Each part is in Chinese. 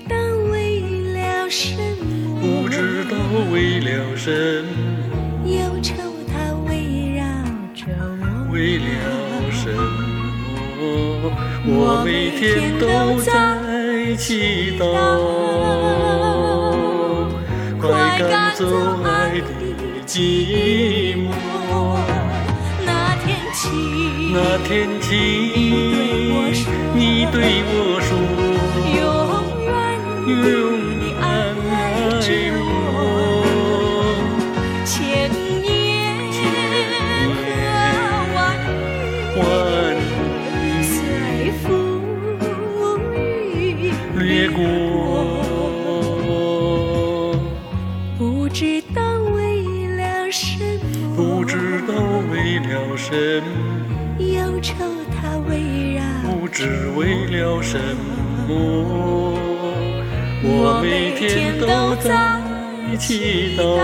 道为了什么， 不知道为了什么， 忧愁它围绕着我， 为了什么？我每天都在祈祷，快赶走爱的寂寞。那天起，你对我说，永远爱我。 千言和万语随风雨掠过， 不知道为了什么， 不知道为了什么， 忧愁它围绕， 不知为了什么。我每天都在祈祷，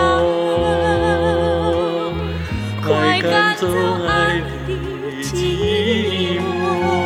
快赶走爱的寂寞。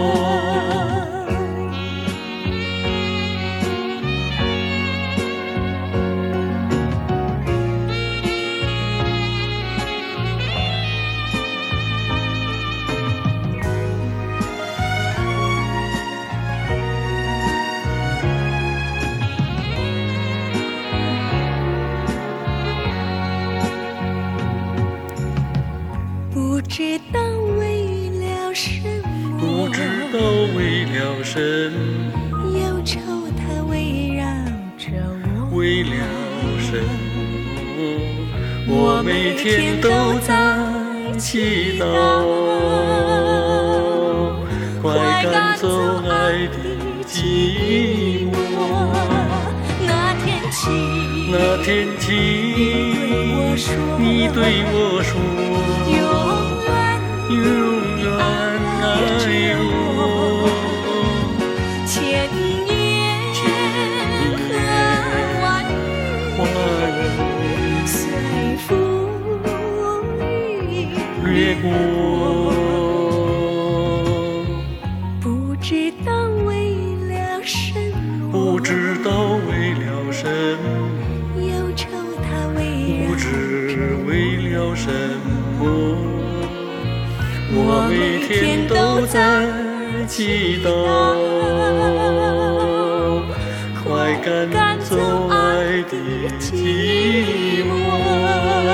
不知道为了什么， 不知道为了什么， 忧愁它围绕着我， 为了什么？我每天都在祈祷，快赶走爱的寂寞。那天起，你对我说，永远爱我。 千言和万语随风雨掠过， 不知道为了什么， 不知道为了什么， 忧愁它围绕， 不知为了什么。我每天都在祈祷，快赶走爱的寂寞。